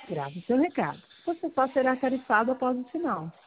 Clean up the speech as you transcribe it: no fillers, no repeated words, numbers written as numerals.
Grave seu recado. Você só será tarifado após o sinal.